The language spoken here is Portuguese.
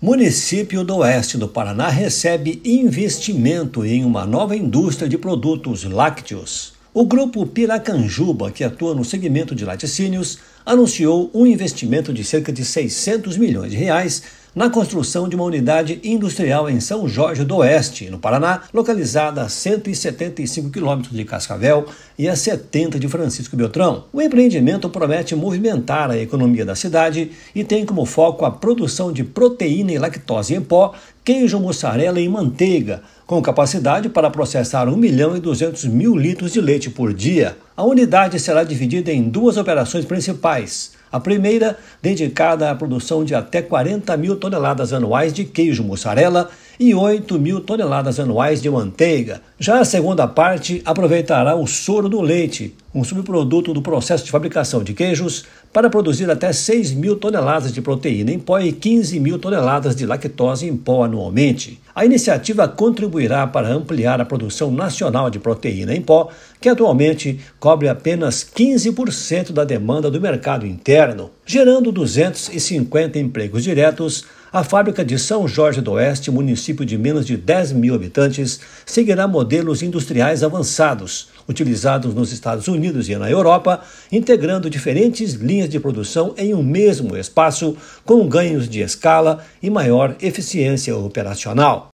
Município do Oeste do Paraná recebe investimento em uma nova indústria de produtos lácteos. O grupo Piracanjuba, que atua no segmento de laticínios, anunciou um investimento de cerca de R$600 milhões na construção de uma unidade industrial em São Jorge do Oeste, no Paraná, localizada a 175 quilômetros de Cascavel e a 70 de Francisco Beltrão. O empreendimento promete movimentar a economia da cidade e tem como foco a produção de proteína e lactose em pó, queijo, mussarela e manteiga, com capacidade para processar 1.200.000 litros de leite por dia. A unidade será dividida em duas operações principais. A primeira, dedicada à produção de até 40.000 toneladas anuais de queijo mussarela e 8.000 toneladas anuais de manteiga. Já a segunda parte aproveitará o soro do leite, um subproduto do processo de fabricação de queijos, para produzir até 6.000 toneladas de proteína em pó e 15.000 toneladas de lactose em pó anualmente. A iniciativa contribuirá para ampliar a produção nacional de proteína em pó, que atualmente cobre apenas 15% da demanda do mercado interno. Gerando 250 empregos diretos, a fábrica de São Jorge do Oeste, município de menos de 10.000 habitantes, seguirá modelos industriais avançados, utilizados nos Estados Unidos e na Europa, integrando diferentes linhas de produção em um mesmo espaço, com ganhos de escala e maior eficiência operacional.